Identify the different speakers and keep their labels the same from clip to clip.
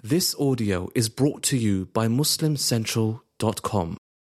Speaker 1: This audio is brought to you by MuslimCentral.com.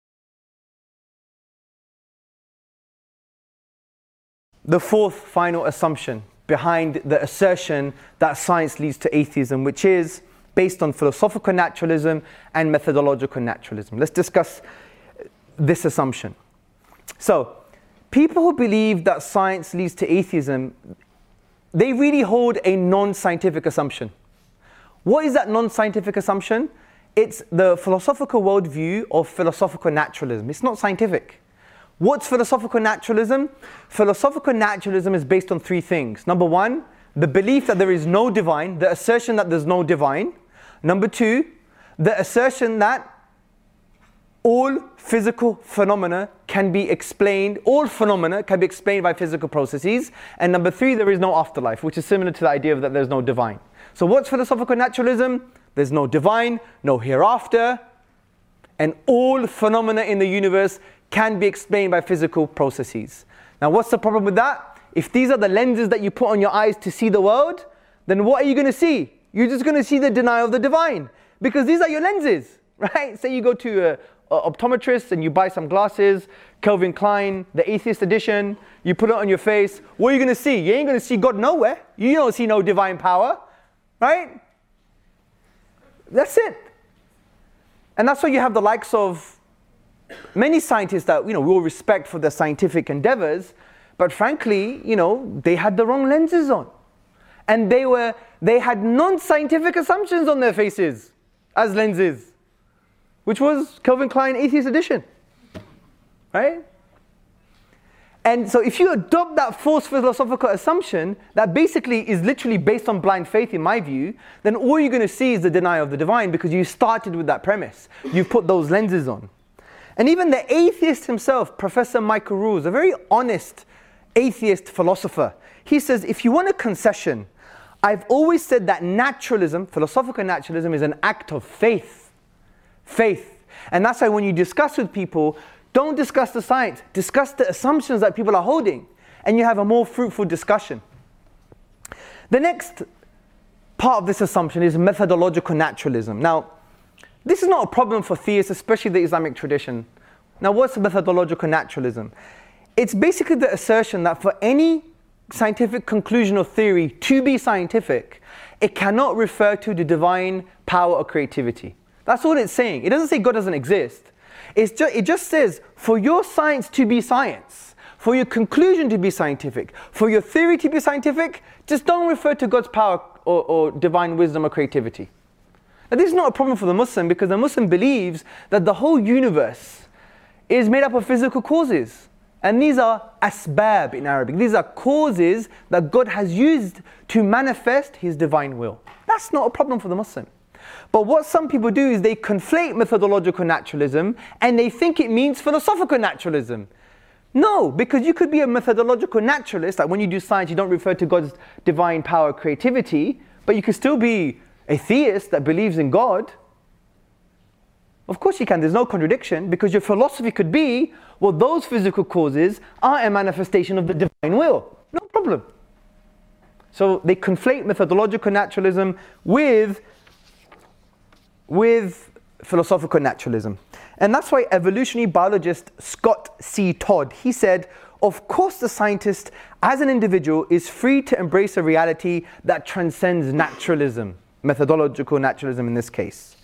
Speaker 2: The fourth final assumption behind the assertion that science leads to atheism, which is based on philosophical naturalism and methodological naturalism. Let's discuss this assumption. So, people who believe that science leads to atheism, they really hold a non-scientific assumption. What is that non-scientific assumption? It's the philosophical worldview of philosophical naturalism. It's not scientific. What's philosophical naturalism? Philosophical naturalism is based on three things. Number one, the belief that there is no divine, the assertion that there's no divine. Number two, the assertion that all physical phenomena can be explained, all phenomena can be explained by physical processes. And number three, there is no afterlife, which is similar to the idea that there's no divine. So what's philosophical naturalism? There's no divine, no hereafter, and all phenomena in the universe can be explained by physical processes. Now what's the problem with that? If these are the lenses that you put on your eyes to see the world, then what are you going to see? You're just going to see the denial of the divine, because these are your lenses, right? Say you go to an optometrist and you buy some glasses, Calvin Klein, the Atheist Edition, you put it on your face. What are you going to see? You ain't going to see God nowhere. You don't see no divine power, right? That's it. And that's why you have the likes of many scientists that we all respect for their scientific endeavors, but frankly, they had the wrong lenses on. And they had non-scientific assumptions on their faces as lenses, which was Calvin Klein Atheist Edition, right? And so if you adopt that false philosophical assumption that basically is literally based on blind faith, in my view, then all you're going to see is the denial of the divine, because you started with that premise. You've put those lenses on. And even the atheist himself, Professor Michael Ruse, a very honest atheist philosopher, he says, if you want a concession, I've always said that naturalism, philosophical naturalism, is an act of faith. Faith. And that's why when you discuss with people, don't discuss the science, discuss the assumptions that people are holding, and you have a more fruitful discussion. The next part of this assumption is methodological naturalism. Now, this is not a problem for theists, especially the Islamic tradition. Now, what's methodological naturalism? It's basically the assertion that for any scientific conclusion or theory to be scientific, it cannot refer to the divine power or creativity. That's all it's saying. It doesn't say God doesn't exist. It just says, for your science to be science, for your conclusion to be scientific, for your theory to be scientific, just don't refer to God's power or divine wisdom or creativity. Now, this is not a problem for the Muslim, because the Muslim believes that the whole universe is made up of physical causes. And these are asbab in Arabic. These are causes that God has used to manifest His divine will. That's not a problem for the Muslim. But what some people do is they conflate methodological naturalism and they think it means philosophical naturalism. No, because you could be a methodological naturalist, like when you do science you don't refer to God's divine power, creativity, but you could still be a theist that believes in God. Of course you can, there's no contradiction, because your philosophy could be, well, those physical causes are a manifestation of the divine will. No problem. So they conflate methodological naturalism with philosophical naturalism. And that's why evolutionary biologist Scott C. Todd, he said, of course the scientist as an individual is free to embrace a reality that transcends naturalism, methodological naturalism in this case.